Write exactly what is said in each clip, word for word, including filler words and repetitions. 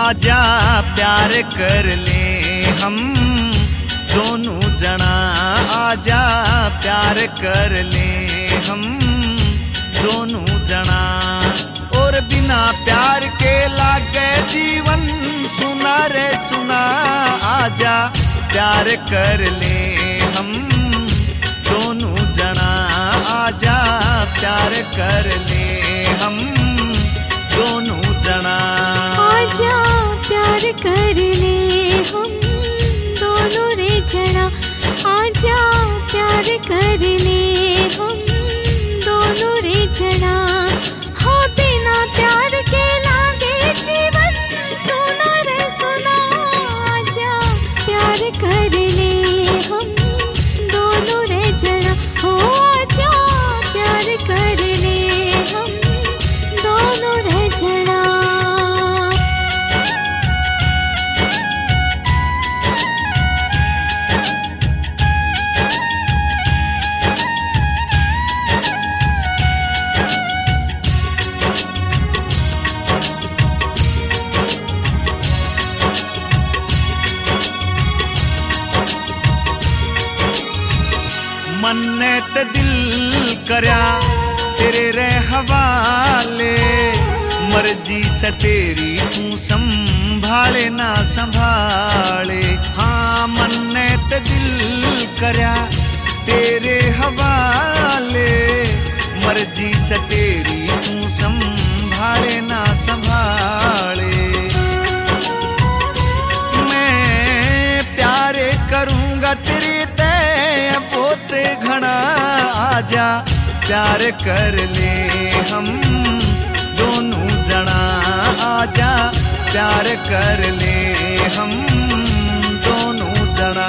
आजा प्यार कर ले हम दोनों जना, आजा प्यार कर ले हम दोनों जना। और बिना प्यार के लागे जीवन सुना रे सुना, आजा प्यार कर ले हम दोनों जना, आजा प्यार कर ले हम दोनों जना। आजा प्यार कर ले हम दोनों रे जना, आजा प्यार कर ले हम दोनों रे जना। हो बिना प्यार के लागे जीवन सुना रे सुना, आजा प्यार कर ले हम दोनों रे जना। हो आजा प्यार कर ले हम दोनों रे जना। मन्ने ते दिल करया तेरे रे हवाले, मर्जी से तेरी तू संभाले ना संभाले। हाँ मन्ने ते दिल करया तेरे हवाले, मर्जी से तेरी तू संभाले ना संभाले। मैं प्यारे करूँगा तेरी पोते घना, आजा प्यार कर ले हम दोनों जना, आजा प्यार कर ले हम दोनों जना।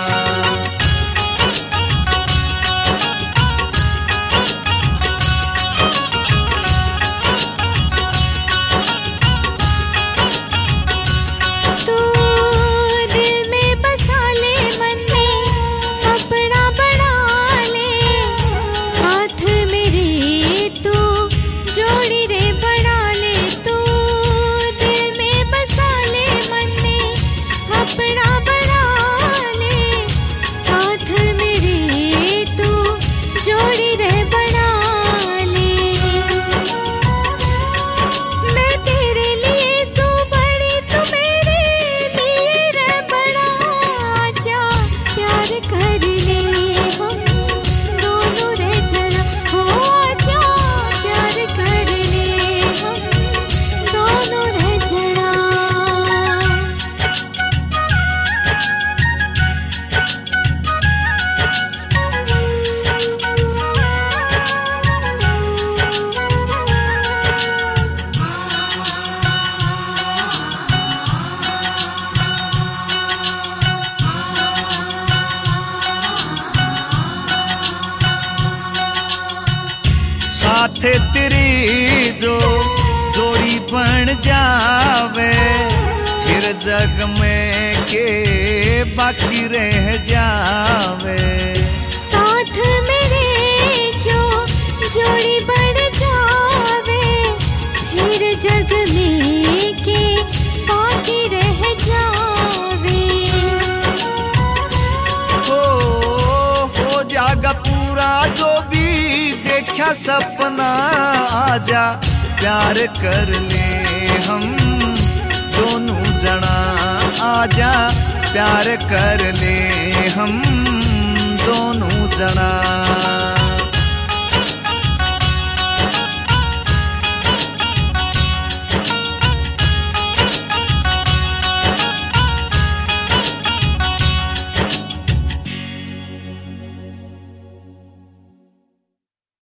जोड़ी रे बना ले तू दिल में बसा ले, मन में अपना बना ले, साथ मेरे तू जोड़ी रे बना ले। मैं तेरे लिए सो बड़ी तू मेरे लिए रे बड़ा, आजा प्यार कर ले हम दोनों रे जना। हो आजा प्यार कर ले हम दोनों रे जना। साथे तेरी जो जोड़ी बन जावे, फिर जग में के बाकी रह जावे। साथ मेरे जो जोड़ी बन जावे, फिर जग में के बाकी रह जावे। हो हो जागा पूरा जो भी देखा सपना, आजा प्यार कर ले हम दोनों जना, आजा प्यार कर ले हम दोनों जना।